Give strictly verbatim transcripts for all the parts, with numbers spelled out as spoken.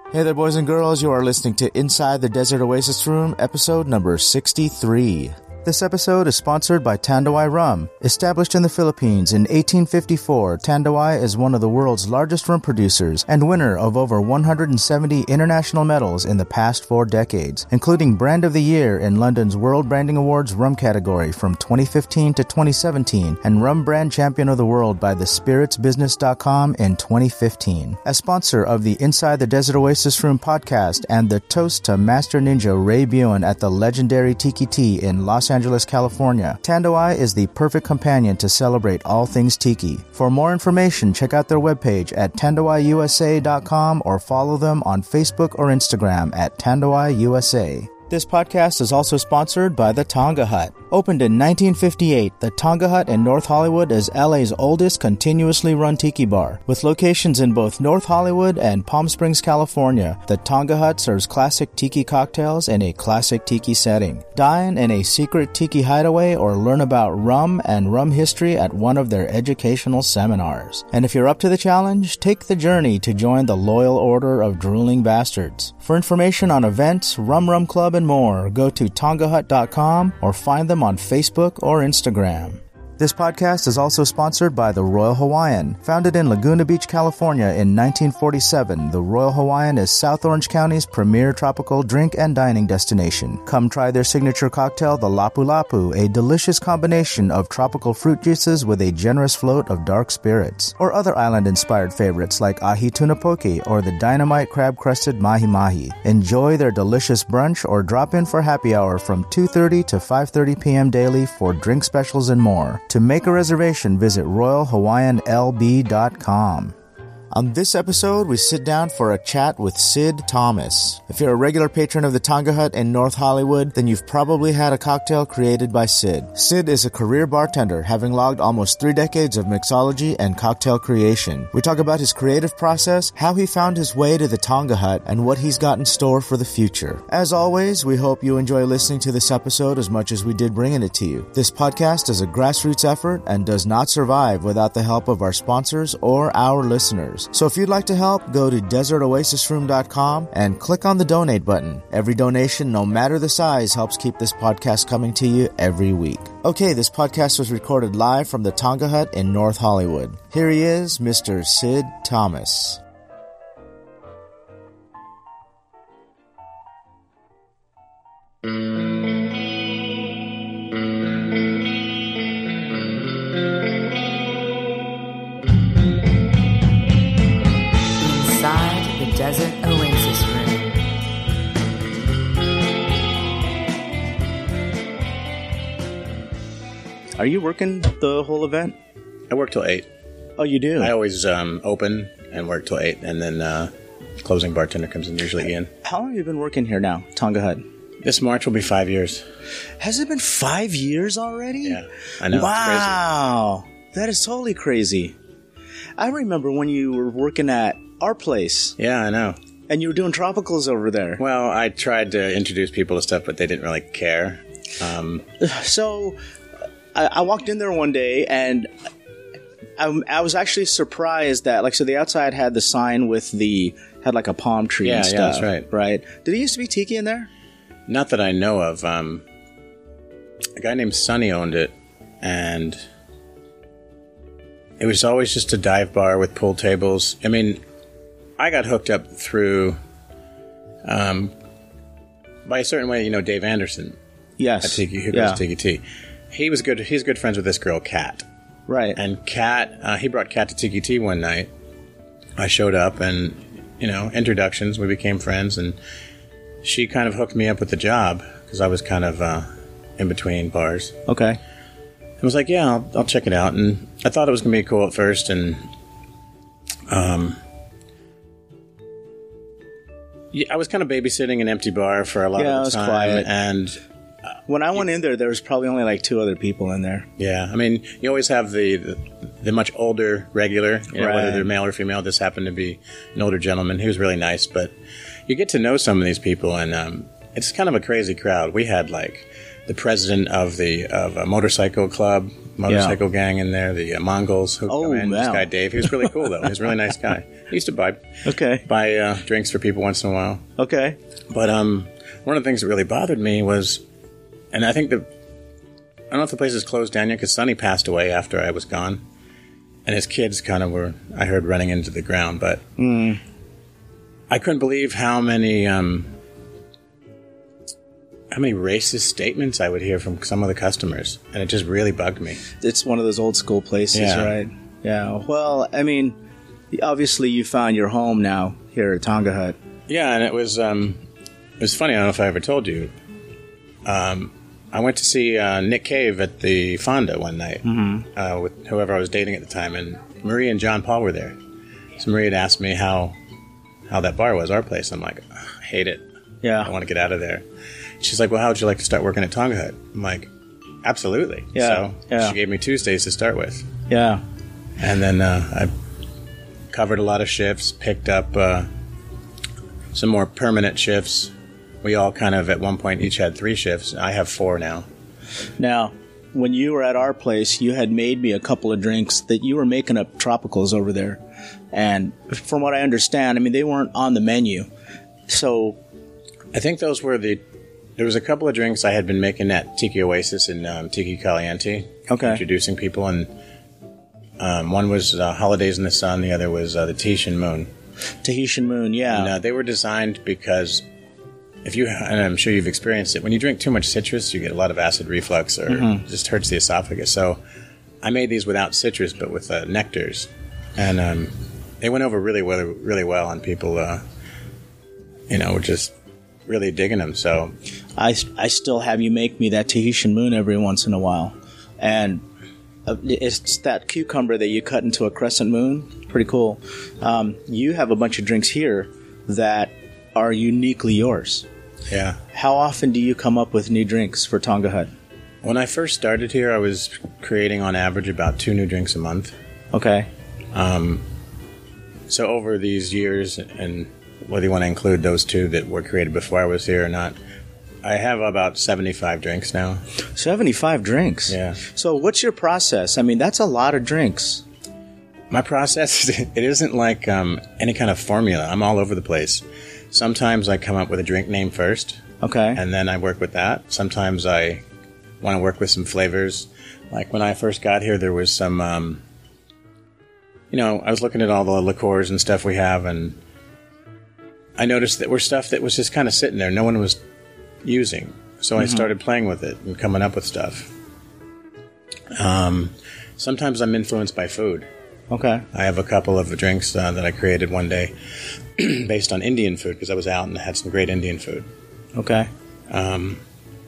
Hey there, boys and girls. You are listening to Inside the Desert Oasis Room, episode number sixty-three. This episode is sponsored by Tanduay Rum. Established in the Philippines in eighteen fifty-four, Tanduay is one of the world's largest rum producers and winner of over one hundred seventy international medals in the past four decades, including Brand of the Year in London's World Branding Awards rum category from twenty fifteen to twenty seventeen, and Rum Brand Champion of the World by the spirits business dot com in twenty fifteen. As sponsor of the Inside the Desert Oasis Room podcast and the Toast to Master Ninja Ray Buen at the legendary Tiki Tea in Los Angeles, Angeles, California, Tanduay is the perfect companion to celebrate all things tiki. For more information, check out their webpage at tanduay u s a dot com or follow them on Facebook or Instagram at Tanduay U S A. This podcast is also sponsored by the Tonga Hut. Opened in nineteen fifty-eight, the Tonga Hut in North Hollywood is L A's oldest continuously run tiki bar. With locations in both North Hollywood and Palm Springs, California, the Tonga Hut serves classic tiki cocktails in a classic tiki setting. Dine in a secret tiki hideaway or learn about rum and rum history at one of their educational seminars. And if you're up to the challenge, take the journey to join the Loyal Order of Drooling Bastards. For information on events, Rum Rum Club, and more, go to tonga hut dot com or find them on Facebook or Instagram. This podcast is also sponsored by the Royal Hawaiian. Founded in Laguna Beach, California in nineteen forty-seven, the Royal Hawaiian is South Orange County's premier tropical drink and dining destination. Come try their signature cocktail, the Lapu Lapu, a delicious combination of tropical fruit juices with a generous float of dark spirits. Or other island-inspired favorites like Ahi Tuna Poke or the Dynamite Crab-Crusted Mahi Mahi. Enjoy their delicious brunch or drop in for happy hour from two thirty to five thirty p.m. daily for drink specials and more. To make a reservation, visit royal hawaiian l b dot com. On this episode, we sit down for a chat with Sid Thomas. If you're a regular patron of the Tonga Hut in North Hollywood, then you've probably had a cocktail created by Sid. Sid is a career bartender, having logged almost three decades of mixology and cocktail creation. We talk about his creative process, how he found his way to the Tonga Hut, and what he's got in store for the future. As always, we hope you enjoy listening to this episode as much as we did bringing it to you. This podcast is a grassroots effort and does not survive without the help of our sponsors or our listeners. So if you'd like to help, go to desert oasis room dot com and click on the donate button. Every donation, no matter the size, helps keep this podcast coming to you every week. Okay, this podcast was recorded live from the Tonga Hut in North Hollywood. Here he is, Mister Sid Thomas. Desert Oasis Room. Are you working the whole event? I work till eight. Oh, you do? I always um, open and work till eight, and then uh, closing bartender comes in, usually Ian. How long have you been working here now, Tonga Hut? This March will be five years. Has it been five years already? Yeah, I know. Wow, it's crazy. That is totally crazy. I remember when you were working at our place. Yeah, I know. And you were doing tropicals over there. Well, I tried to introduce people to stuff, but they didn't really care. Um, so, I, I walked in there one day, and I, I was actually surprised that, like, so the outside had the sign with the, had like a palm tree yeah, and stuff. Yeah, that's right. Right? Did it used to be tiki in there? Not that I know of. Um, a guy named Sonny owned it, and it was always just a dive bar with pool tables. I mean, I got hooked up through, um, by a certain way, you know, Dave Anderson. Yes. At Tiki, who yeah. goes to Tiki Tea. He was good. He's good friends with this girl, Kat. Right. And Kat, uh, he brought Kat to Tiki Tea one night. I showed up, and you know, introductions. We became friends, and she kind of hooked me up with the job because I was kind of uh, in between bars. Okay. I was like, yeah, I'll, I'll check it out, and I thought it was going to be cool at first, and um. Yeah, I was kind of babysitting an empty bar for a lot yeah, of the time. Yeah, it was quiet. And uh, when I went in there, there was probably only like two other people in there. Yeah, I mean, you always have the the, the much older regular, you know, right. whether they're male or female. This happened to be an older gentleman. He was really nice, but you get to know some of these people, and um, it's kind of a crazy crowd. We had like the president of the of a motorcycle club motorcycle yeah. gang in there, the uh, Mongols who oh, come in. Wow. This guy Dave, he was really cool though. He was a really nice guy. He used to buy okay buy uh, drinks for people once in a while. Okay, but um, one of the things that really bothered me was, and I think the I don't know if the place is closed down yet because Sonny passed away after I was gone, and his kids kind of were I heard running into the ground, but mm. I couldn't believe how many. Um, How many racist statements I would hear from some of the customers, and it just really bugged me. It's one of those old school places, yeah. right? Yeah. Well, I mean, obviously you found your home now here at Tonga Hut. Yeah, and it was um, it was funny. I don't know if I ever told you. Um, I went to see uh, Nick Cave at the Fonda one night mm-hmm. uh, with whoever I was dating at the time, and Marie and John Paul were there. So Marie had asked me how how that bar was, our place. I'm like, I hate it. Yeah, I want to get out of there. She's like, well, how would you like to start working at Tonga Hut? I'm like, absolutely. Yeah, so yeah. she gave me Tuesdays to start with. Yeah. And then uh, I covered a lot of shifts, picked up uh, some more permanent shifts. We all kind of, at one point, each had three shifts. I have four now. Now, when you were at our place, you had made me a couple of drinks that you were making up tropicals over there. And from what I understand, I mean, they weren't on the menu. So I think those were the... There was a couple of drinks I had been making at Tiki Oasis and um, Tiki Caliente. Okay. Introducing people. And um, one was uh, Holidays in the Sun. The other was uh, the Tahitian Moon. Tahitian Moon, yeah. And uh, they were designed because... If you, and I'm sure you've experienced it, when you drink too much citrus, you get a lot of acid reflux or mm-hmm. it just hurts the esophagus. So I made these without citrus, but with uh, nectars. And um, they went over really well, really well, and people, uh, you know, were just really digging them. So I, I still have you make me that Tahitian Moon every once in a while. And it's that cucumber that you cut into a crescent moon. Pretty cool. Um, you have a bunch of drinks here that are uniquely yours. Yeah. How often do you come up with new drinks for Tonga Hut? When I first started here, I was creating on average about two new drinks a month. Okay. Um, so over these years, and whether you want to include those two that were created before I was here or not, I have about seventy-five drinks now. seventy-five drinks? Yeah. So what's your process? I mean, that's a lot of drinks. My process, it isn't like um, any kind of formula. I'm all over the place. Sometimes I come up with a drink name first. Okay. And then I work with that. Sometimes I want to work with some flavors. Like when I first got here, there was some, um, you know, I was looking at all the liqueurs and stuff we have, and I noticed that were stuff that was just kind of sitting there. No one was using. So mm-hmm. I started playing with it and coming up with stuff. Um, sometimes I'm influenced by food. Okay. I have a couple of drinks uh, that I created one day based on Indian food because I was out and had some great Indian food. Okay. Um,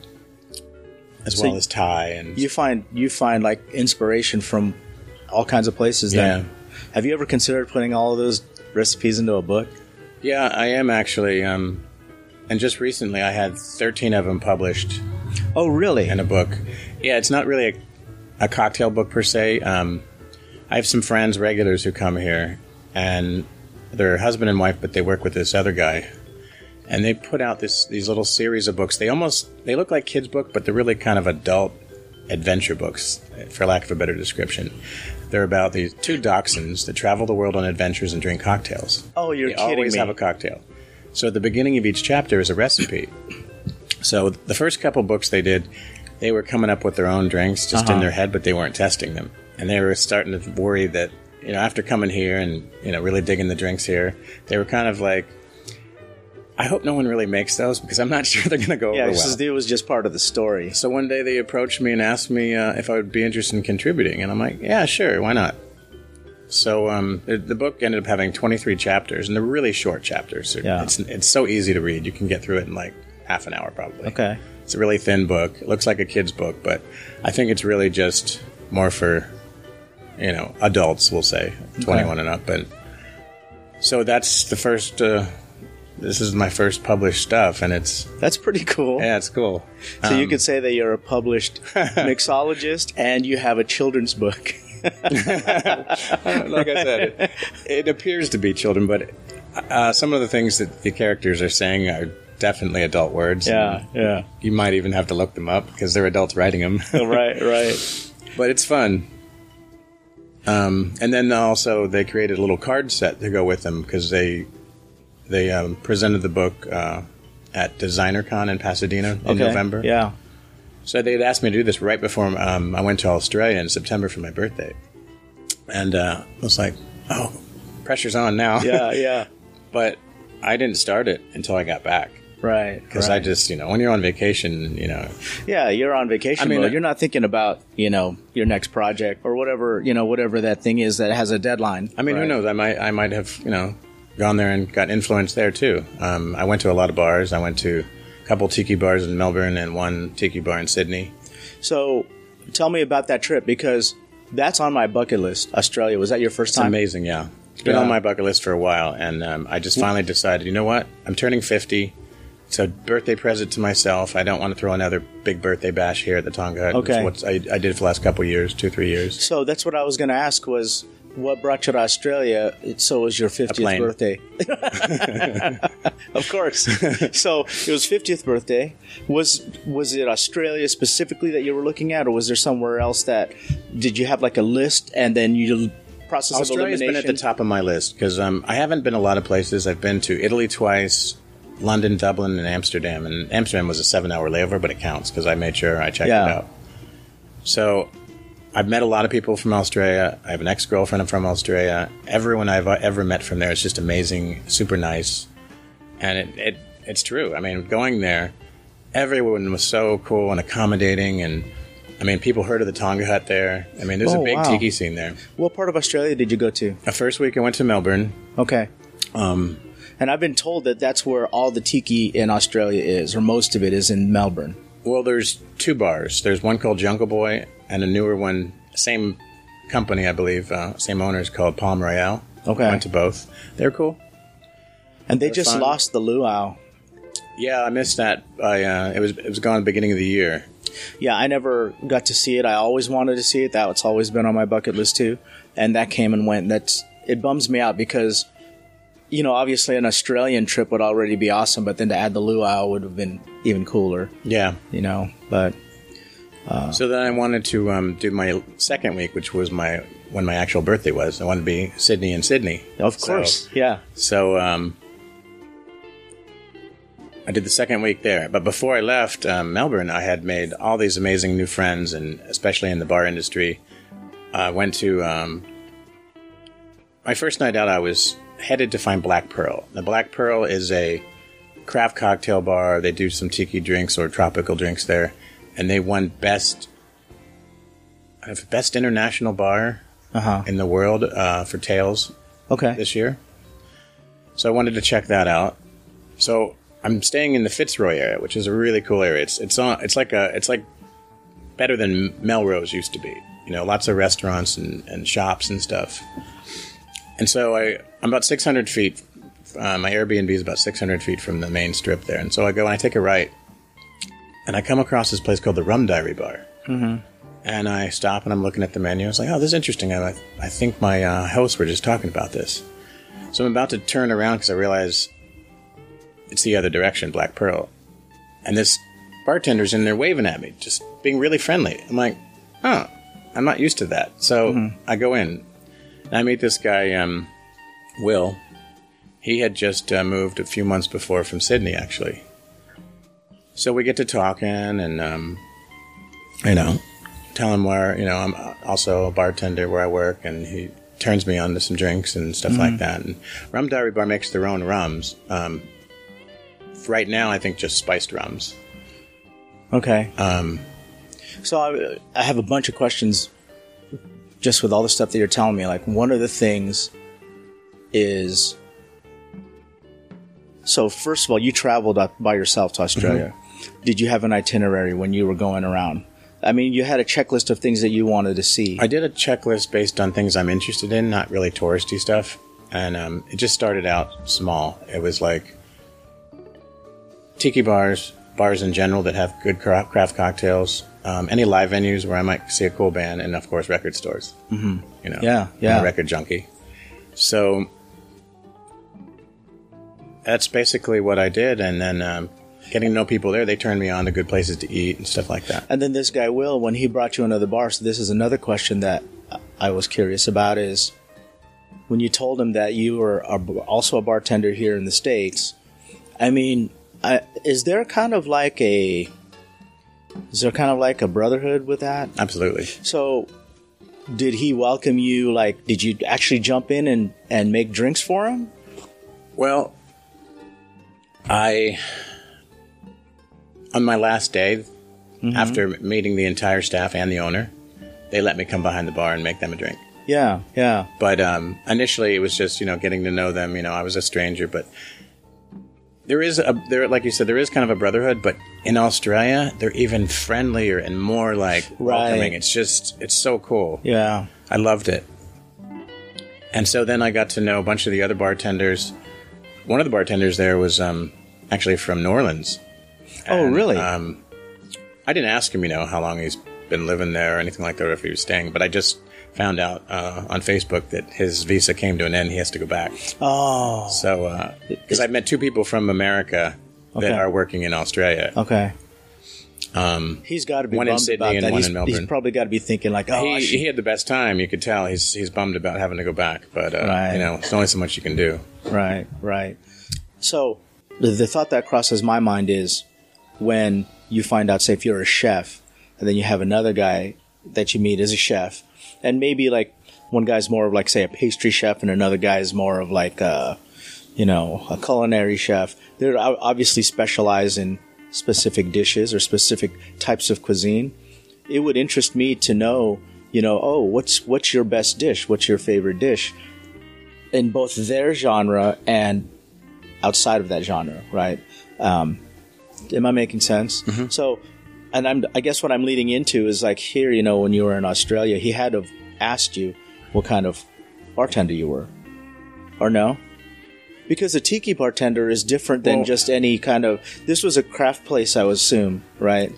as so well as Thai and you find you find like inspiration from all kinds of places. Then. Yeah. Have you ever considered putting all of those recipes into a book? Yeah, I am actually. Um, and just recently, I had thirteen of them published. Oh, really? In a book. Yeah, it's not really a, a cocktail book per se. Um, I have some friends, regulars, who come here, and they're husband and wife, but they work with this other guy, and they put out this these little series of books. They almost they look like kids' book, but they're really kind of adult adventure books, for lack of a better description. They're about these two dachshunds that travel the world on adventures and drink cocktails. Oh, you're they kidding me! Always have a cocktail. So at the beginning of each chapter is a recipe. So the first couple books they did, they were coming up with their own drinks just uh-huh. in their head, but they weren't testing them. And they were starting to worry that, you know, after coming here and, you know, really digging the drinks here, they were kind of like, I hope no one really makes those because I'm not sure they're going to go yeah, over well. well. Yeah, it was just part of the story. So one day they approached me and asked me uh, if I would be interested in contributing. And I'm like, yeah, sure, why not? So um, the, the book ended up having twenty-three chapters, and they're really short chapters. Yeah. It's, it's so easy to read. You can get through it in like half an hour probably. Okay. It's a really thin book. It looks like a kid's book, but I think it's really just more for... you know, adults, we'll say, twenty-one okay. and up. And so that's the first, uh, this is my first published stuff, and it's... That's pretty cool. Yeah, it's cool. So um, you could say that you're a published mixologist, and you have a children's book. Like I said, it, it appears to be children, but uh, some of the things that the characters are saying are definitely adult words. Yeah, yeah. You might even have to look them up, because they're adults writing them. Right, right. But it's fun. Um, and then also they created a little card set to go with them because they they um, presented the book uh, at DesignerCon in Pasadena in Okay. November. Yeah. So they'd asked me to do this right before um, I went to Australia in September for my birthday. And uh, I was like, oh, pressure's on now. Yeah, yeah. But I didn't start it until I got back. Right. Because right. I just, you know, when you're on vacation, you know. Yeah, you're on vacation I mean, mode. uh, You're not thinking about, you know, your next project or whatever, you know, whatever that thing is that has a deadline. I mean, Right. who knows? I might, I might have, you know, gone there and got influenced there too. Um, I went to a lot of bars. I went to a couple tiki bars in Melbourne and one tiki bar in Sydney. So tell me about that trip because that's on my bucket list. Australia. Was that your first It's time? amazing, yeah. It's been Yeah. on my bucket list for a while, and um, I just finally decided, you know what? I'm turning fifty. It's a birthday present to myself. I don't want to throw another big birthday bash here at the Tonga Hut. Okay. It's what I, I did for the last couple of years, two, three years. So that's what I was going to ask was what brought you to Australia? It, so it was your fiftieth plane. birthday. Of course. So it was fiftieth birthday. Was was it Australia specifically that you were looking at, or was there somewhere else that did you have like a list and then you process of Australia's elimination? been at the top of my list because um, I haven't been a lot of places. I've been to Italy twice, London, Dublin, and Amsterdam. And Amsterdam was a seven-hour layover, but it counts because I made sure I checked Yeah. it out. So I've met a lot of people from Australia. I have an ex-girlfriend from Australia. Everyone I've ever met from there is just amazing, super nice. And it, it it's true. I mean, going there, everyone was so cool and accommodating. And, I mean, people heard of the Tonga Hut there. I mean, there's Oh, a big wow. tiki scene there. What part of Australia did you go to? The first week I went to Melbourne. Okay. Um, And I've been told that that's where all the tiki in Australia is, or most of it is in Melbourne. well, there's two bars. There's one called Jungle Boy and a newer one, same company, I believe, uh, same owners, called Palm Royale. Okay. I went to both. They're cool. And they They're just fun. lost the luau. Yeah, I missed that. I uh, it was it was gone at the beginning of the year. Yeah, I never got to see it. I always wanted to see it. That's always been on my bucket list too. And that came and went. That's it bums me out because, you know, obviously an Australian trip would already be awesome, but then to add the luau would have been even cooler, Yeah. you know. But So then I wanted to um, do my second week, which was my when my actual birthday was. I wanted to be Sydney and Sydney. of So- course, yeah. So um, I did the second week there. But before I left um, Melbourne, I had made all these amazing new friends, and especially in the bar industry. I went to um, my first night out. I was headed to find Black Pearl. The Black Pearl is a craft cocktail bar. They do some tiki drinks or tropical drinks there, and they won best uh, best international bar Uh-huh. in the world uh, for Tales Okay. this year. So I wanted to check that out. So I'm staying in the Fitzroy area, which is a really cool area. It's it's on it's like a it's like better than Melrose used to be. You know, lots of restaurants and, and shops and stuff. And so I I'm about six hundred feet. Uh, my Airbnb is about six hundred feet from the main strip there. And so I go and I take a right, and I come across this place called the Rum Diary Bar. Mm-hmm. And I stop and I'm looking at the menu. I was like, oh, this is interesting. I, I think my uh, hosts were just talking about this. So I'm about to turn around because I realize it's the other direction, Black Pearl. And this bartender's in there waving at me, just being really friendly. I'm like, oh, I'm not used to that. So Mm-hmm. I go in and I meet this guy, um, Will. He had just uh, moved a few months before from Sydney, actually. So we get to talking and, um, you know, tell him where, you know, I'm also a bartender where I work, and he turns me on to some drinks and stuff like that. And Rum Diary Bar makes their own rums. Um, right now, I think just spiced rums. Okay. Um, So I, I have a bunch of questions just with all the stuff that you're telling me. Like, one of the things is... So, first of all, you traveled up by yourself to Australia. Did you have an itinerary when you were going around? I mean, you had a checklist of things that you wanted to see. I did a checklist based on things I'm interested in, not really touristy stuff. And um, it just started out small. It was like tiki bars, bars in general that have good cra- craft cocktails, um, any live venues where I might see a cool band, and of course record stores. Mm-hmm. You know, Yeah, I'm yeah. a record junkie. So that's basically what I did, and then um, getting to know people there, they turned me on to good places to eat and stuff like that. And then this guy, Will, when he brought you into the bar, so this is another question that I was curious about is, when you told him that you were also a bartender here in the States, I mean, I, is there kind of like a, is there kind of like a brotherhood with that? Absolutely. So, did he welcome you, like, did you actually jump in and, and make drinks for him? Well, I, on my last day, mm-hmm. after meeting the entire staff and the owner, they let me come behind the bar and make them a drink. Yeah, yeah. But um, initially, it was just, you know, getting to know them. You know, I was a stranger, but there is a there, like you said, there is kind of a brotherhood. But in Australia, they're even friendlier and more like right. welcoming. It's just, it's so cool. Yeah, I loved it. And so then I got to know a bunch of the other bartenders. One of the bartenders there was um, actually from New Orleans. Oh, and, really? Um, I didn't ask him, you know, how long he's been living there or anything like that, or if he was staying. But I just found out uh, on Facebook that his visa came to an end. He has to go back. Oh. So, because uh, I've met two people from America okay. that are working in Australia. Okay. Um, he's got to be one bummed in Sydney about and that. one He's, in Melbourne. He's probably got to be thinking like, oh, he, he had the best time. You could tell he's he's bummed about having to go back, but uh, right. you know, it's only so much you can do. Right, right. So the, the thought that crosses my mind is when you find out, say, if you're a chef, and then you have another guy that you meet as a chef, and maybe like one guy's more of like, say, a pastry chef, and another guy is more of like a, you know, a culinary chef. They're obviously specialized in specific dishes or specific types of cuisine. It would interest me to know, you know, oh, what's what's your best dish? What's your favorite dish? In both their genre and outside of that genre, right? Um, am I making sense? Mm-hmm. So, and I'm, I guess what I'm leading into is like here, you know, when you were in Australia, he had to have asked you what kind of bartender you were, or no? Because a tiki bartender is different than well, just any kind of... This was a craft place, I would assume, right?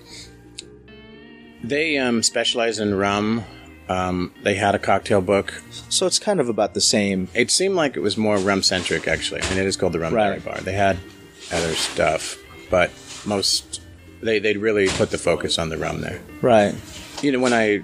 They um, specialize in rum. Um, they had a cocktail book. So it's kind of about the same... It seemed like it was more rum-centric, actually. I mean, it is called the Rum right. Diary Bar. They had other stuff, but most... They, they'd really put the focus on the rum there. Right. You know, when I...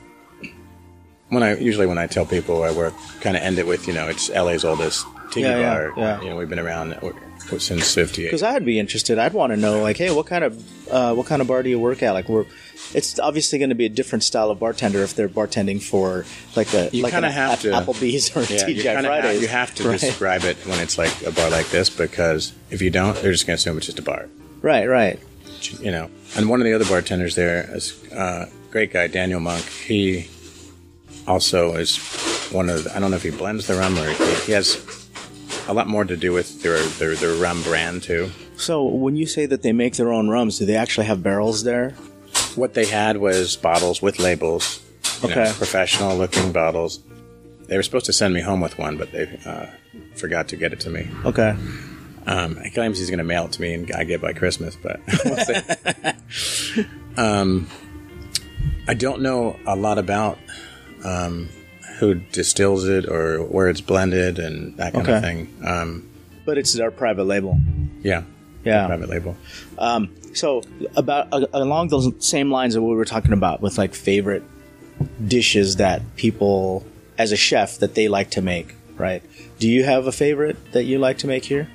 When I usually when I tell people I work, kind of end it with, you know, it's L A's oldest tiki yeah, bar. Yeah, yeah. You know, we've been around since fifty-eight. Because I'd be interested. I'd want to know, like, hey, what kind of uh, what kind of bar do you work at? Like, we're it's obviously going to be a different style of bartender if they're bartending for like a you like kind of have a, to Applebee's or yeah, T G I Fridays. Have, you have to right. describe it when it's like a bar like this, because if you don't, they're just going to assume it's just a bar. Right, right. You know, and one of the other bartenders there is a uh, great guy, Daniel Monk. He also is one of the, I don't know if he blends the rum or he, he has a lot more to do with their, their their rum brand too. So when you say that they make their own rums, do they actually have barrels there? What they had was bottles with labels, you okay, know, professional looking bottles. They were supposed to send me home with one, but they uh, forgot to get it to me. Okay. Um, he claims he's going to mail it to me and I get it by Christmas, but we'll see. um, I don't know a lot about um, who distills it or where it's blended and that kind okay. of thing. Um, but it's our private label. Yeah. Yeah. Private label. Um, so about uh, along those same lines that we were talking about with like favorite dishes that people, as a chef, that they like to make, right? Do you have a favorite that you like to make here?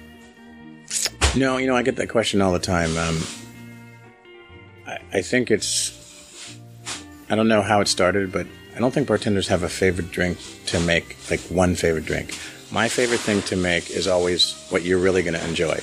No, you know, I get that question all the time. Um, I, I think it's... I don't know how it started, but I don't think bartenders have a favorite drink to make, like one favorite drink. My favorite thing to make is always what you're really going to enjoy,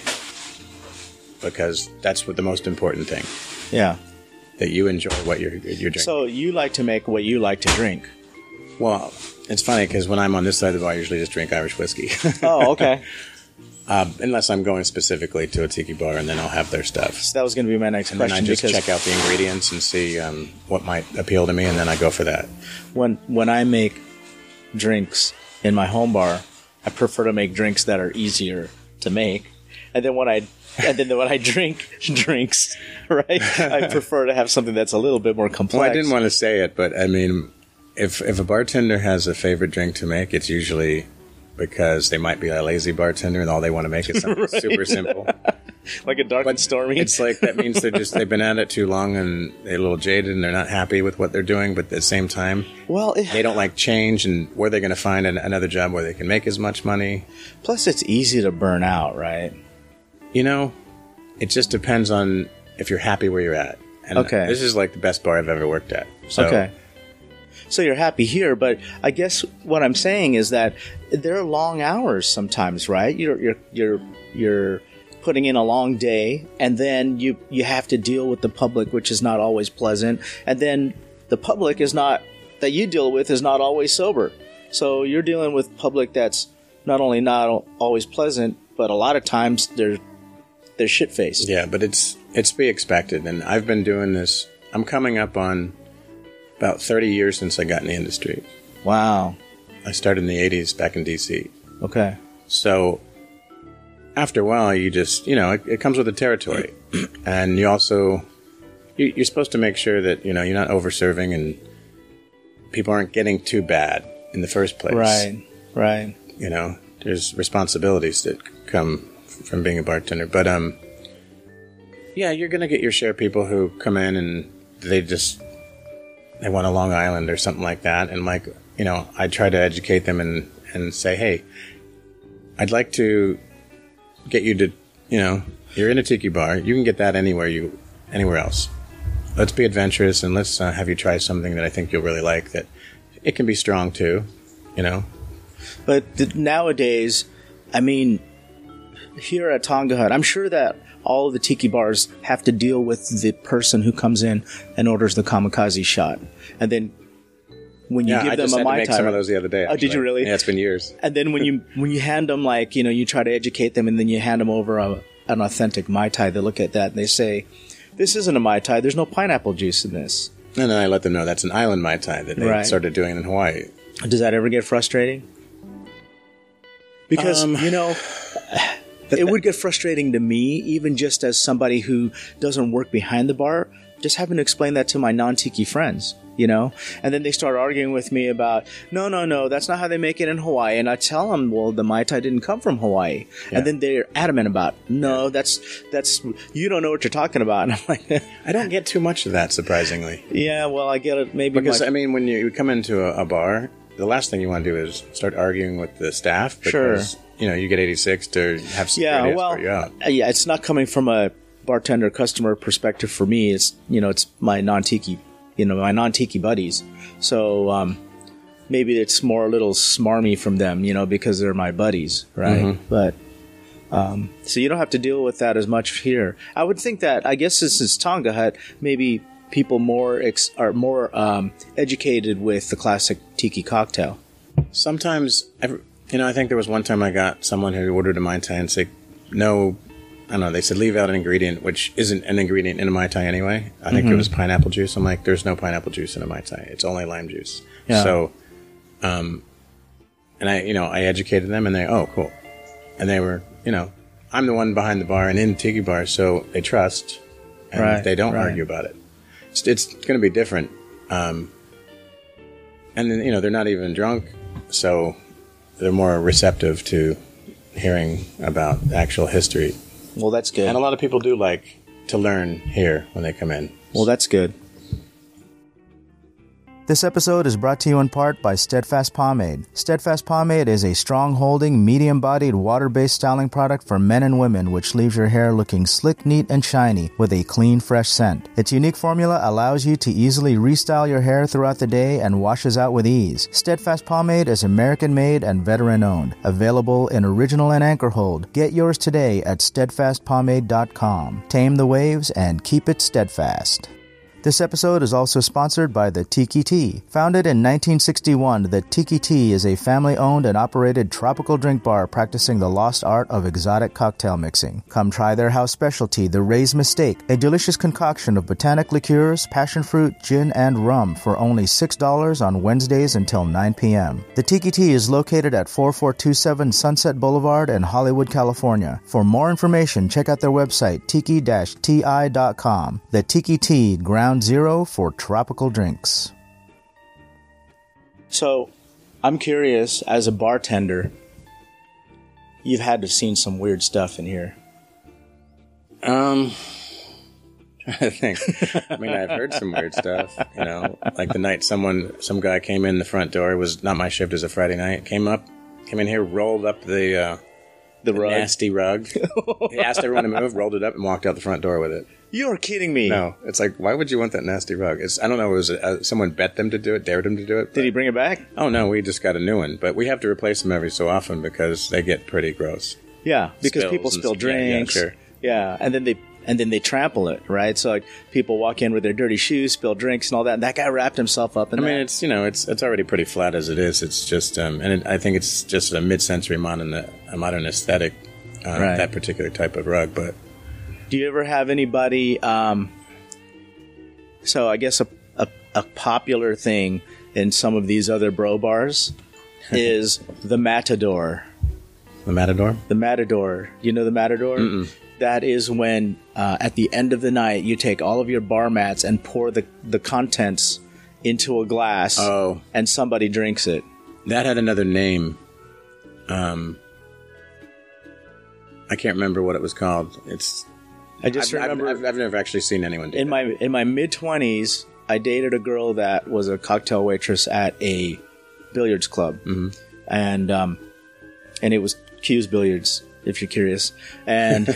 because that's what the most important thing. Yeah. That you enjoy what you're, you're drinking. So you like to make what you like to drink. Well, it's funny because when I'm on this side of the bar, I usually just drink Irish whiskey. Oh, okay. Uh, unless I'm going specifically to a tiki bar, and then I'll have their stuff. So that was going to be my next and question. And then I just because check out the ingredients and see um, what might appeal to me, and then I go for that. When when I make drinks in my home bar, I prefer to make drinks that are easier to make. And then when I and then when I drink drinks, right, I prefer to have something that's a little bit more complex. Well, I didn't want to say it, but I mean, if if a bartender has a favorite drink to make, it's usually because they might be a lazy bartender and all they want to make is something right. super simple. like a dark But and stormy. It's like that means they're just they've been at it too long and they're a little jaded and they're not happy with what they're doing. But at the same time, well, it, they don't like change, and where they're going to find an, another job where they can make as much money. plus it's easy to burn out, right? You know, it just depends on if you're happy where you're at. And Okay. this is like the best bar I've ever worked at. So, Okay. So you're happy here, but I guess what I'm saying is that there are long hours sometimes, right? You're you're you're you're putting in a long day, and then you you have to deal with the public, which is not always pleasant, and then the public is not that you deal with is not always sober. So you're dealing with public that's not only not always pleasant, but a lot of times they're they're shit faced. Yeah, but it's it's to be expected. And I've been doing this. I'm coming up on about thirty years since I got in the industry. Wow. I started in the eighties back in D C. Okay. So after a while, you just, you know, it, it comes with the territory. And you also, you, you're supposed to make sure that, you know, you're not over-serving and people aren't getting too bad in the first place. Right. Right. You know, there's responsibilities that come from being a bartender. But, um, yeah, you're going to get your share of people who come in and they just, they want a Long Island or something like that. And like, you know, I try to educate them and, and say, hey, I'd like to get you to, you know, you're in a tiki bar. You can get that anywhere you, anywhere else. Let's be adventurous and let's uh, have you try something that I think you'll really like. That it can be strong too, you know. But th- nowadays, I mean, here at Tonga Hut, I'm sure that all of the tiki bars have to deal with the person who comes in and orders the kamikaze shot, and then when you Yeah, give I them just a had to mai make tai, some of those the other day. Oh, did you actually. really? Yeah, it's been years. and then when you when you hand them, like, you know, you try to educate them, and then you hand them over a, an authentic mai tai, they look at that and they say, "This isn't a mai tai. There's no pineapple juice in this." And then I let them know that's an island mai tai that they Right. started doing in Hawaii. Does that ever get frustrating? Because, Um, you know, it would get frustrating to me, even just as somebody who doesn't work behind the bar, just having to explain that to my non-tiki friends, you know? And then they start arguing with me about, no, no, no, that's not how they make it in Hawaii. And I tell them, well, the Mai Tai didn't come from Hawaii. Yeah. And then they're adamant about, no, that's, that's, you don't know what you're talking about. And I'm like, I don't get too much of that, surprisingly. yeah, well, I get it. Maybe Because, my- I mean, when you come into a, a bar, the last thing you want to do is start arguing with the staff. Because, Sure. you know, you get eighty-six to have security Yeah, well, escort you out. uh, yeah, it's not coming from a bartender customer perspective for me. It's, you know, it's my non-tiki, you know, my non-tiki buddies. So um, maybe it's more a little smarmy from them, you know, because they're my buddies, right? Mm-hmm. But um, so you don't have to deal with that as much here. I would think that, I guess this is Tonga Hut, maybe people more ex- are more um, educated with the classic tiki cocktail. Sometimes, every, you know, I think there was one time I got someone who ordered a Mai Tai and said, no, I don't know, they said leave out an ingredient, which isn't an ingredient in a Mai Tai anyway. I think it was pineapple juice. I'm like, there's no pineapple juice in a Mai Tai. It's only lime juice. Yeah. So, um, and I, you know, I educated them and they, oh, cool. And they were, you know, I'm the one behind the bar and in tiki bars, so they trust and Right, they don't right. argue about it. It's, it's going to be different. Um, and then, you know, they're not even drunk, so they're more receptive to hearing about actual history. Well, that's good. And a lot of people do like to learn here when they come in. Well, that's good. This episode is brought to you in part by Steadfast Pomade. Steadfast Pomade is a strong-holding, medium-bodied, water-based styling product for men and women which leaves your hair looking slick, neat, and shiny with a clean, fresh scent. Its unique formula allows you to easily restyle your hair throughout the day and washes out with ease. Steadfast Pomade is American-made and veteran-owned. Available in original and anchor hold. Get yours today at steadfast pomade dot com. Tame the waves and keep it steadfast. This episode is also sponsored by the Tiki Tea. Founded in nineteen sixty-one, the Tiki Tea is a family-owned and operated tropical drink bar practicing the lost art of exotic cocktail mixing. Come try their house specialty, the Ray's Mistake, a delicious concoction of botanic liqueurs, passion fruit, gin, and rum for only six dollars on Wednesdays until nine p.m. The Tiki Tea is located at forty-four twenty-seven Sunset Boulevard in Hollywood, California. For more information, check out their website, tiki dash ti dot com. The Tiki Tea, ground zero for tropical drinks. So, I'm curious, as a bartender, you've had to seen some weird stuff in here. Um, trying to think. I mean, I've heard some weird stuff. You know, like the night someone, some guy came in the front door. It was not my shift. It was a Friday night. Came up, came in here, rolled up the uh, The the rug. nasty rug. He asked everyone to move, rolled it up, and walked out the front door with it. You're kidding me. No, it's like, why would you want that nasty rug? It's I don't know. It was uh, someone bet them to do it, dared them to do it. Did he bring it back? Oh no, we just got a new one, but we have to replace them every so often because they get pretty gross. Yeah, because Spills people and spill stuff. Yeah, yeah, drinks. sure. Yeah, and then they and then they trample it, right? So like people walk in with their dirty shoes, spill drinks and all that. And that guy wrapped himself up in I that. mean, it's you know, it's it's already pretty flat as it is. It's just, um, and it, I think it's just a mid-century modern a modern aesthetic, uh, Right. that particular type of rug. But Do you ever have anybody? Um, so I guess a, a a popular thing in some of these other bro bars is the Matador. the Matador, The Matador. You know the Matador? Mm-mm. That is when uh, at the end of the night you take all of your bar mats and pour the the contents into a glass, oh, and somebody drinks it. that had another name. Um, I can't remember what it was called. It's I just I've, I've- remember I've, I've never actually seen anyone do in that. my in my mid twenties, I dated a girl that was a cocktail waitress at a billiards club, Mm-hmm. and um, and it was Q's Billiards, if you're curious, and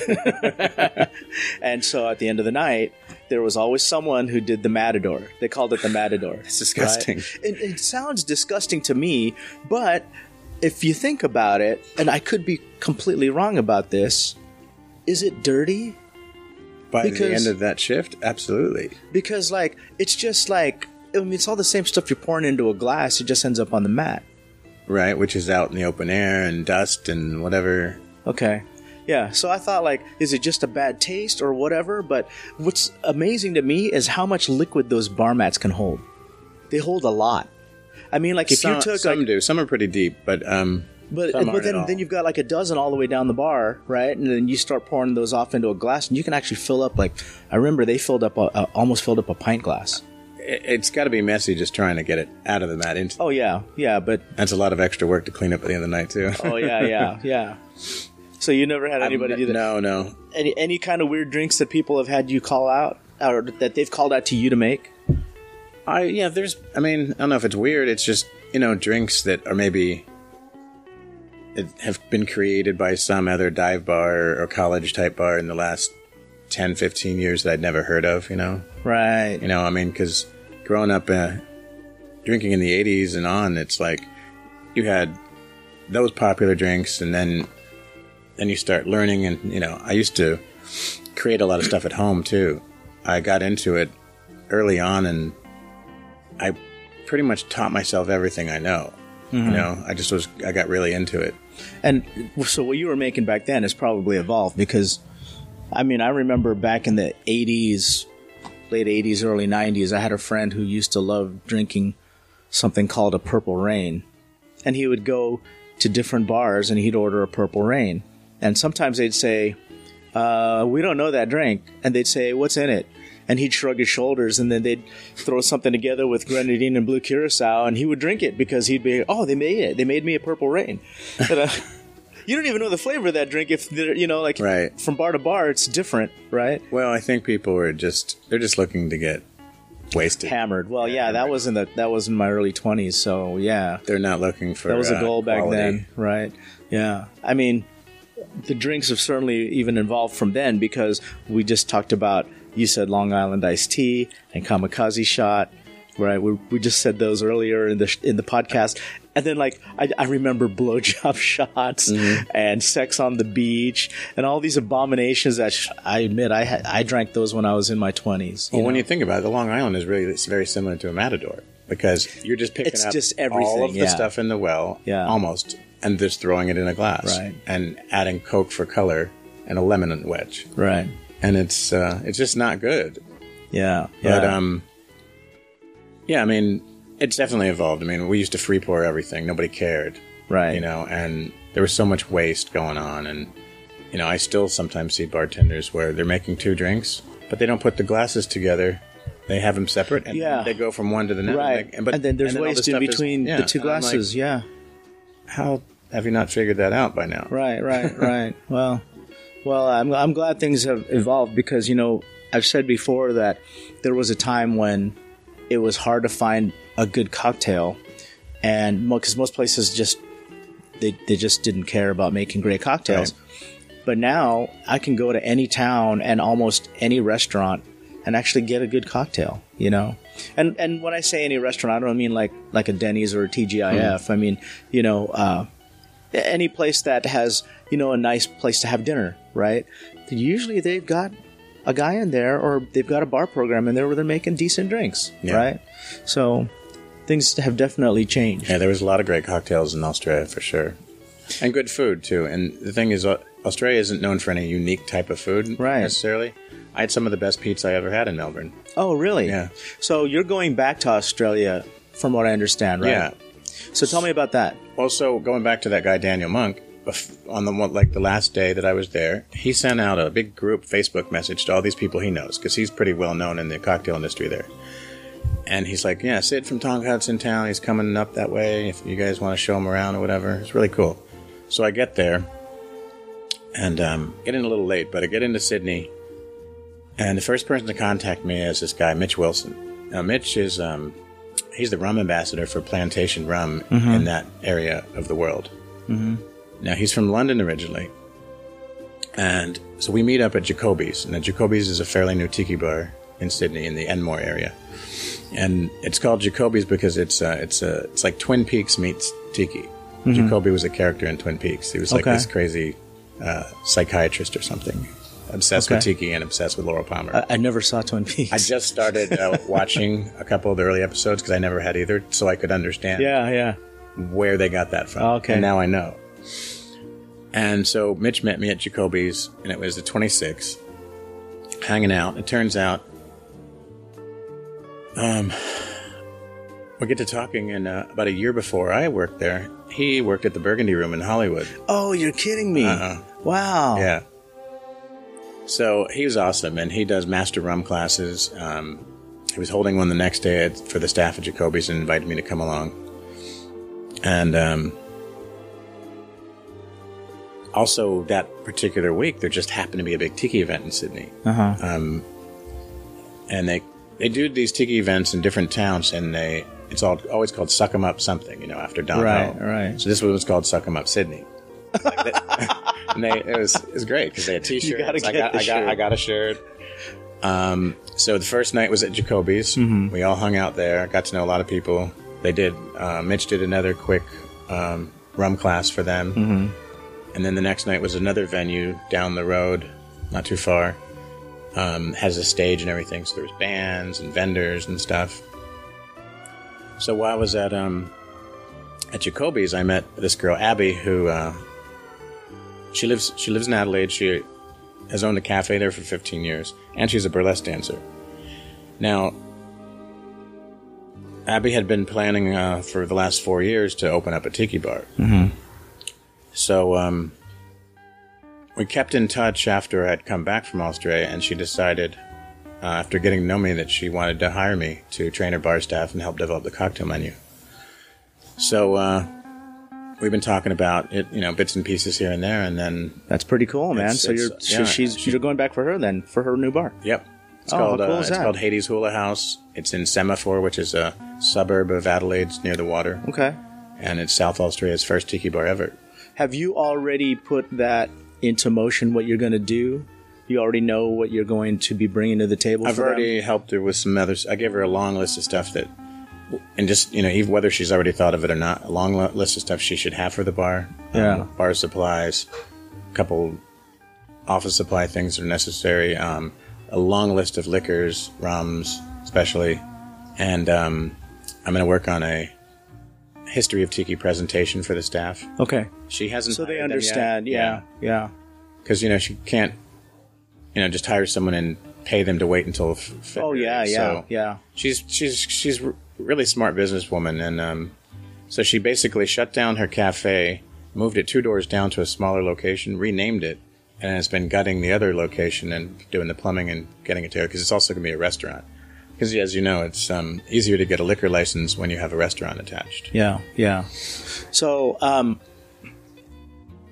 and so at the end of the night, there was always someone who did the Matador. They called it the Matador. It's disgusting. Right? It, it sounds disgusting to me, but if you think about it, and I could be completely wrong about this, is it dirty? By the because- end of that shift, absolutely. Because, like, it's just like, I mean, it's all the same stuff you're pouring into a glass. It just ends up on the mat. Right, which is out in the open air and dust and whatever. Okay. Yeah. So I thought, like, is it just a bad taste or whatever? But what's amazing to me is how much liquid those bar mats can hold. They hold a lot. I mean, like, if some, you took, some like, do. Some are pretty deep, but um, but, some but aren't then, at all. then you've got, like, a dozen all the way down the bar, right? And then you start pouring those off into a glass, and you can actually fill up, like, I remember they filled up, a, a, almost filled up a pint glass. It- it's got to be messy just trying to get it out of the mat. Into Oh, yeah. Yeah, but That's a lot of extra work to clean up at the end of the night too. Oh yeah, yeah, yeah. So you never had anybody do that? No, no. Any any kind of weird drinks that people have had you call out, or that they've called out to you to make? I yeah. There's. I mean, I don't know if it's weird. It's just you know drinks that are maybe it have been created by some other dive bar or college type bar in the last ten, fifteen years that I'd never heard of. You know. Right. You know. I mean, because growing up uh, drinking in the eighties and on, it's like you had those popular drinks, and then then you start learning. And you know, I used to create a lot of stuff at home too. I got into it early on, and I pretty much taught myself everything I know. You know, I just was I got really into it. And so what you were making back then has probably evolved because, I mean, I remember back in the eighties, late eighties, early nineties, I had a friend who used to love drinking something called a Purple Rain. And he would go to different bars and he'd order a Purple Rain. And sometimes they'd say, uh, we don't know that drink. And they'd say, what's in it? And he'd shrug his shoulders, and then they'd throw something together with grenadine and blue curacao, and he would drink it because he'd be, oh, they made it. They made me a Purple Rain. And, uh, you don't even know the flavor of that drink if they're, you know, like Right. from bar to bar, it's different, right? Well, I think people were just they're just looking to get wasted. Hammered. Well, yeah, that was in the that was in my early twenties, so yeah, They're not looking for that was a uh, goal back quality. then, right? Yeah, I mean, the drinks have certainly even evolved from then because we just talked about. You said Long Island iced tea and kamikaze shot, right? We, we just said those earlier in the in the podcast, and then like I, I remember blowjob shots Mm-hmm. and sex on the beach and all these abominations that sh- I admit I had I drank those when I was in my twenties. Well, when you think about it, the Long Island is really it's very similar to a Matador because you're just picking It's up just all everything, of the yeah. stuff in the well, Yeah. almost, and just throwing it in a glass, Right. and adding Coke for color and a lemon wedge, right? and it's uh, it's just not good. Yeah, yeah. But um, yeah, I mean, it's definitely evolved. I mean, we used to free pour everything; nobody cared, right. you know, and there was so much waste going on. And you know, I still sometimes see bartenders where they're making two drinks, but they don't put the glasses together. They have them separate, and Yeah. they go from one to the next. Right, and, but, and then there's all the waste in stuff is- between yeah, the two and I'm like, glasses. yeah, how have you not figured that out by now? right, right, right. Well, Well, I'm I'm glad things have evolved because, you know, I've said before that there was a time when it was hard to find a good cocktail, and because most places just they they just didn't care about making great cocktails. Right. But now I can go to any town and almost any restaurant and actually get a good cocktail, you know. And and when I say any restaurant, I don't mean like like a Denny's or a T G I F. Mm. I mean, you know, uh, any place that has, you know, a nice place to have dinner, right? Usually they've got a guy in there, or they've got a bar program in there where they're making decent drinks, yeah. right? So things have definitely changed. Yeah, there was a lot of great cocktails in Australia for sure, and good food too. And the thing is, Australia isn't known for any unique type of food right. necessarily. I had some of the best pizza I ever had in Melbourne. Oh, really? Yeah. So you're going back to Australia, from what I understand, right? Yeah. So tell me about that. Also, going back to that guy Daniel Monk, on the like the last day that I was there, he sent out a big group Facebook message to all these people he knows, because he's pretty well known in the cocktail industry there. And he's like, yeah, Sid from Tongkat's in town. He's coming up that way if you guys want to show him around or whatever. It's really cool. So I get there, and um, get in a little late, but I get into Sydney, and the first person to contact me is this guy, Mitch Wilson. Now, Mitch is, um, he's the rum ambassador for Plantation Rum mm-hmm. in that area of the world. Mm-hmm. Now, he's from London originally, and so we meet up at Jacoby's. Now, Jacoby's is a fairly new tiki bar in Sydney in the Enmore area, and it's called Jacoby's because it's uh, it's uh, it's like Twin Peaks meets tiki. Mm-hmm. Jacoby was a character in Twin Peaks. He was like okay. this crazy uh, psychiatrist or something, obsessed okay. with tiki and obsessed with Laurel Palmer. I, I never saw Twin Peaks. I just started uh, watching a couple of the early episodes because I never had either, so I could understand yeah, yeah. where they got that from. Oh, okay. And now I know. And so Mitch met me at Jacoby's, and it was the twenty-sixth, hanging out. It turns out um, we get to talking, and uh, about a year before I worked there, he worked at the Burgundy Room in Hollywood. Oh, you're kidding me. Uh-uh. Wow. Yeah. So he was awesome, and he does master rum classes. Um, he was holding one the next day at, for the staff at Jacoby's and invited me to come along. And um, also that particular week, there just happened to be a big tiki event in Sydney. Uh-huh. Um, and they they do these tiki events in different towns, and they it's all always called Suck 'em Up something, you know, after Don Right, Ho. right. So this one was called Suck 'em Up Sydney. Like that, and they, it was it was great because they had T-shirts. You gotta get I got the I got shirt. I got a shirt. Um, so the first night was at Jacoby's. Mm-hmm. We all hung out there. Got to know a lot of people. They did. Uh, Mitch did another quick um, rum class for them, mm-hmm. and then the next night was another venue down the road, not too far. Um, has a stage and everything. So there was bands and vendors and stuff. So while I was at um, at Jacoby's, I met this girl Abby who. Uh, She lives. She lives in Adelaide. She has owned a cafe there for fifteen years, and she's a burlesque dancer. Now, Abby had been planning uh, for the last four years to open up a tiki bar. Mm-hmm. So um, we kept in touch after I'd come back from Australia, and she decided, uh, after getting to know me, that she wanted to hire me to train her bar staff and help develop the cocktail menu. So. Uh, We've been talking about it, you know, bits and pieces here and there, and then that's pretty cool, man. It's, so it's, you're yeah, so she's she, you're going back for her then for her new bar. Yep. It's oh, called how cool uh, is it's that? called Hades Hula House. It's in Semaphore, which is a suburb of Adelaide near the water. Okay. And it's South Australia's first tiki bar ever. Have you already put that into motion? What you're going to do? You already know what you're going to be bringing to the table. I've for already them? helped her with some others. I gave her a long list of stuff that. And just, you know, even whether she's already thought of it or not, a long list of stuff she should have for the bar. Yeah. Um, bar supplies, a couple office supply things that are necessary, um, a long list of liquors, rums, especially. And um, I'm going to work on a history of tiki presentation for the staff. Okay. She hasn't. So they understand. Yeah. Yeah. Because, you know, she can't, you know, just hire someone and pay them to wait until February. Oh, yeah, yeah, so yeah. She's, she's, she's a really smart businesswoman. And um, so she basically shut down her cafe, moved it two doors down to a smaller location, renamed it, and has been gutting the other location and doing the plumbing and getting it to her because it's also going to be a restaurant. Because, as you know, it's um, easier to get a liquor license when you have a restaurant attached. Yeah, yeah. So, um,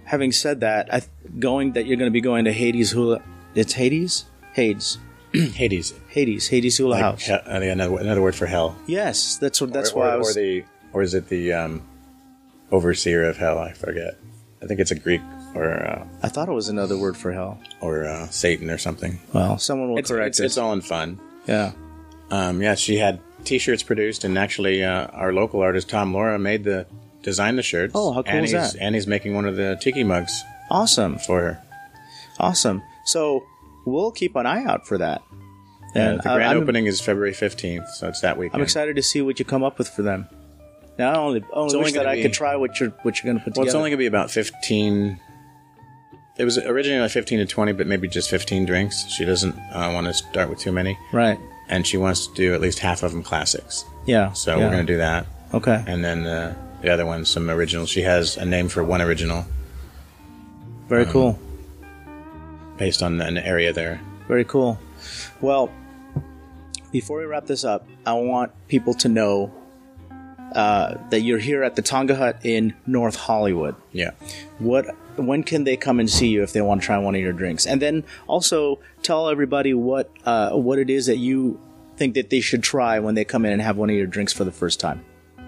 having said that, I going that you're going to be going to Hades Hula. It's Hades, Hades, Hades, Hades, Hades Hula like, House. He, uh, another, another word for hell. Yes, that's what. That's or, why or, I was. Or the, or is it the um, overseer of hell? I forget. I think it's a Greek or uh, I thought it was another word for hell, or uh, Satan or something. Well, someone will It's, correct it's, us. it's all in fun. Yeah. Um, yeah, she had T-shirts produced, and actually, uh, our local artist Tom Laura made the designed the shirts. Oh, how cool and is he's, that? And he's making one of the tiki mugs Awesome. for her. Awesome. So we'll keep an eye out for that. And And the I- grand I'm- opening is February fifteenth, so it's that weekend. I'm excited to see what you come up with for them. Now, I only, only only wish that gonna I be- could try what you're what you're going to put Well, it's together. only going to be about fifteen. It was originally like fifteen to twenty, but maybe just fifteen drinks. She doesn't uh, want to start with too many. Right. And she wants to do at least half of them classics. Yeah. So yeah. we're going to do that. Okay. And then uh, the other one's some originals. She has a name for one original Very um, cool. based on an area there. Very cool. Well, before we wrap this up, I want people to know uh, that you're here at the Tonga Hut in North Hollywood. Yeah. What? When can they come and see you if they want to try one of your drinks? And then also tell everybody what uh, what it is that you think that they should try when they come in and have one of your drinks for the first time.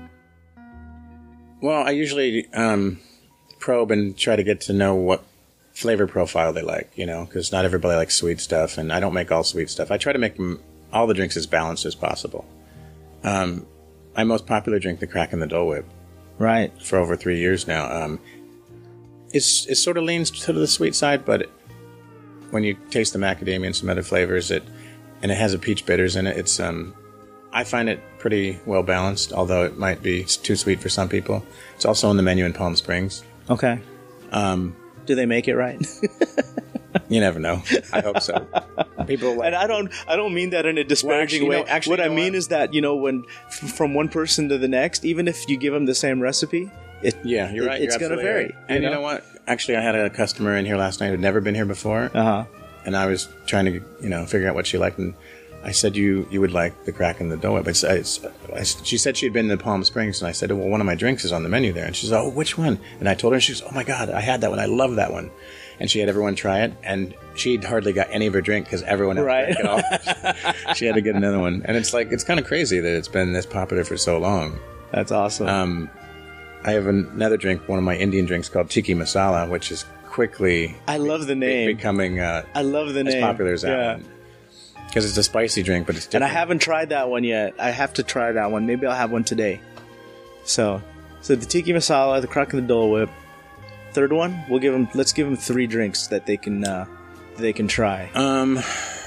Well, I usually um, probe and try to get to know what flavor profile they like, you know, because not everybody likes sweet stuff, and I don't make all sweet stuff. I try to make them, all the drinks as balanced as possible. Um, my most popular drink, the Crack in the Dole Whip, Right. for over three years now. Um, it's it sort of leans to the sweet side, but it, when you taste the macadamia and some other flavors, it and it has a peach bitters in it. It's um, I find it pretty well balanced, although it might be too sweet for some people. It's also on the menu in Palm Springs. Okay. Um, Do they make it right? you never know. I hope so. People like, And I don't, I don't mean that in a disparaging Well, actually, way. you know- actually, what you I know mean what? is that you know, when f- from one person to the next, even if you give them the same recipe, it yeah, you're it- right. it's going to vary. Right. And you know? what? Actually, I had a customer in here last night who had never been here before, Uh huh. and I was trying to, you know, figure out what she liked, and I said you you would like the Crack in the Dole Whip. It's, it's, I, she said she had been to Palm Springs, and I said, well, one of my drinks is on the menu there, and she said, oh, which one? And I told her, and she said, oh my God, I had that one. I love that one. And she had everyone try it, and she'd hardly got any of her drink because everyone else Right. drank it all. She had to get another one, and it's like it's kind of crazy that it's been this popular for so long. That's awesome. Um, I have another drink, one of my Indian drinks called Tiki Masala, which is quickly I love the be- name. becoming uh, I love the as name. popular as that Yeah. one. Because it's a spicy drink, but it's And different. I haven't tried that one yet. I have to try that one. Maybe I'll have one today. So, so the tiki masala, the Crack in the Dole Whip. Third one, we'll give them. Let's give them three drinks that they can uh, they can try. Um,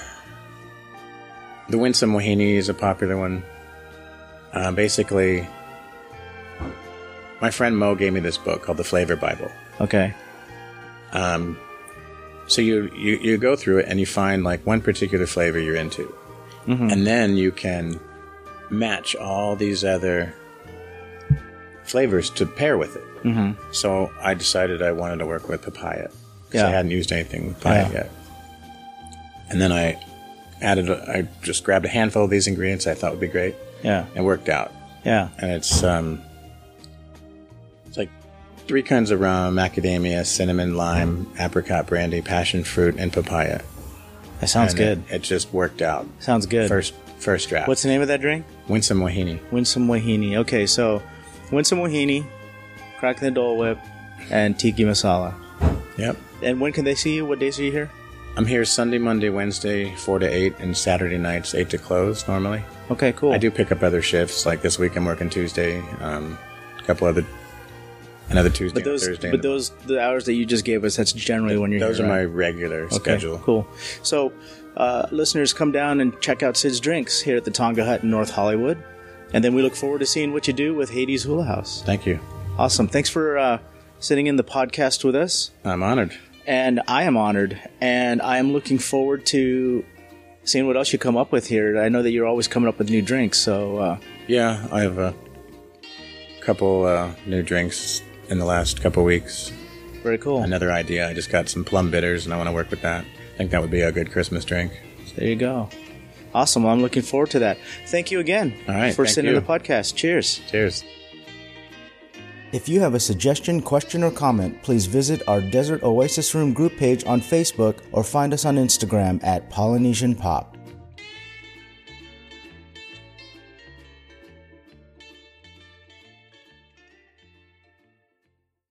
the Winsome Mohini is a popular one. Uh, basically, my friend Mo gave me this book called The Flavor Bible. Okay. Um, so you, you, you go through it and you find like one particular flavor you're into. Mm-hmm. And then you can match all these other flavors to pair with it. Mm-hmm. So I decided I wanted to work with papaya because Yeah. I hadn't used anything with papaya Yeah. yet. And then I added, a, I just grabbed a handful of these ingredients I thought would be great. Yeah. And it worked out. Yeah. And it's um, it's like three kinds of rum: macadamia, cinnamon, lime, apricot brandy, passion fruit, and papaya. That sounds And good. It, it just worked out. Sounds good. First, first draft. What's the name of that drink? Winsome Mohini? Winsome Wahini. Okay, so Winsome Wahini, Crack in the Dole Whip, and Tiki Masala. Yep. And when can they see you? What days are you here? I'm here Sunday, Monday, Wednesday, four to eight, and Saturday nights, eight to close normally. Okay, cool. I do pick up other shifts. Like this week, I'm working Tuesday. Um, a couple other, another Tuesday, But those, and Thursday. but those, the hours that you just gave us, that's generally when you're those here. are right? my regular Okay, schedule. cool. So, uh, listeners, come down and check out Sid's Drinks here at the Tonga Hut in North Hollywood. And then we look forward to seeing what you do with Hades Hula House. Thank you. Awesome. Thanks for uh, sitting in the podcast with us. I'm honored. And I am honored. And I am looking forward to seeing what else you come up with here. I know that you're always coming up with new drinks. So, uh, Yeah, I have a couple uh, new drinks in the last couple weeks. very cool. Another idea. I just got some plum bitters, and I want to work with that. I think that would be a good Christmas drink. There you go. Awesome. Well, I'm looking forward to that. Thank you again All right, for thank sitting in you. the podcast. Cheers. Cheers. If you have a suggestion, question, or comment, please visit our Desert Oasis Room group page on Facebook or find us on Instagram at Polynesian Pop.